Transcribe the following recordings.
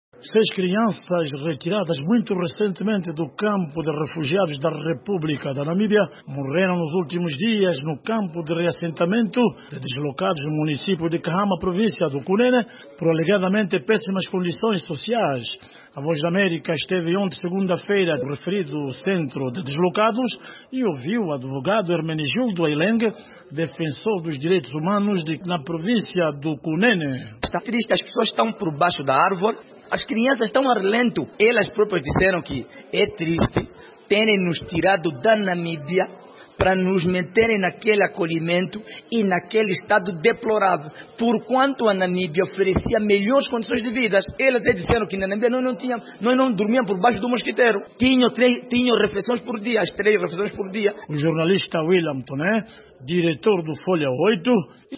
6 crianças retiradas muito recentemente do campo de refugiados da República da Namíbia morreram nos últimos dias no campo de reassentamento de deslocados no município de Kahama, província do Cunene, por alegadamente péssimas condições sociais. A Voz da América esteve ontem, segunda-feira, no referido centro de deslocados e ouviu o advogado Hermenegildo Aileng, defensor dos direitos humanos na província do Cunene. Está triste, as pessoas estão por baixo da árvore, as crianças estão a relento. Elas próprias disseram que é triste terem nos tirado da Namíbia para nos meterem naquele acolhimento e naquele estado deplorável, porquanto a Namíbia oferecia melhores condições de vida. Elas disseram que na Namíbia nós não dormíamos por baixo do mosquiteiro. Tinham refeições por dia, as 3 refeições por dia. O jornalista William Toné, diretor do Folha 8.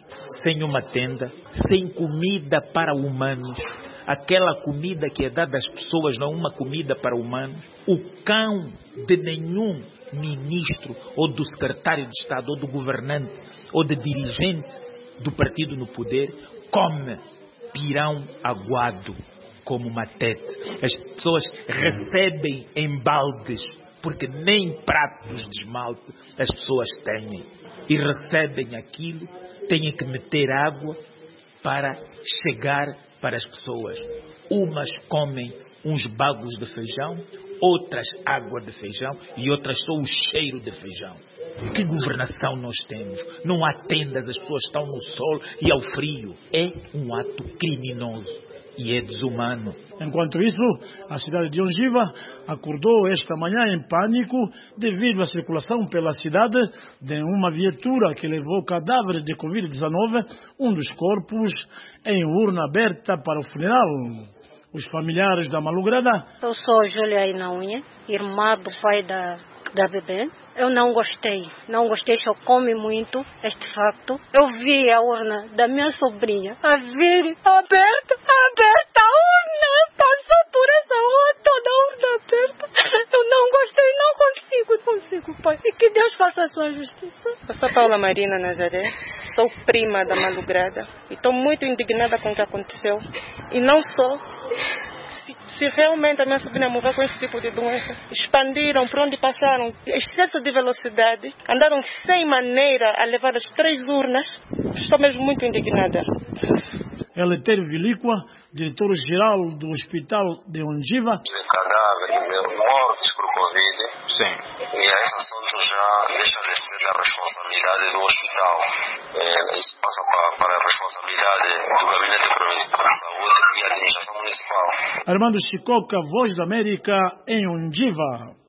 Sem uma tenda, sem comida para humanos. Aquela comida que é dada às pessoas não é uma comida para humanos. O cão de nenhum ministro, ou do secretário de Estado, ou do governante, ou de dirigente do partido no poder, come pirão aguado como matete. As pessoas recebem em baldes, porque nem pratos de esmalte as pessoas têm. E recebem aquilo, têm que meter água para chegar para as pessoas. Umas comem uns bagos de feijão, outras água de feijão e outras só o cheiro de feijão. Que governação nós temos? Não há tendas, as pessoas estão no sol e ao frio. É um ato criminoso e é desumano. Enquanto isso, a cidade de Ongiva acordou esta manhã em pânico devido à circulação pela cidade de uma viatura que levou cadáveres de Covid-19, um dos corpos em urna aberta para o funeral. Os familiares da malograda. Eu sou Júlia Inaunha, irmã do pai da bebê. Eu não gostei, chocou-me muito este facto. Eu vi a urna da minha sobrinha a vir aberta a urna, passou por essa rua toda a urna aberta. Eu não gostei, não consigo, pai. E que Deus faça a sua justiça. Eu sou Paula Marina Nazaré, sou prima da malograda e estou muito indignada com o que aconteceu. E não só. Se realmente a minha sobrinha morreu com esse tipo de doença, expandiram por onde passaram, excesso de velocidade, andaram sem maneira a levar as 3 urnas. Estou mesmo muito indignada. Eleutério Vilicua, diretor-geral do Hospital de Ongiva. Cadáveres mortos por Covid. Sim. E esse assunto já deixa de ser da responsabilidade do hospital. Isso passa para a responsabilidade do Gabinete Provincial de Saúde e a administração municipal. Armando Chicoca, Voz da América, em Ongiva.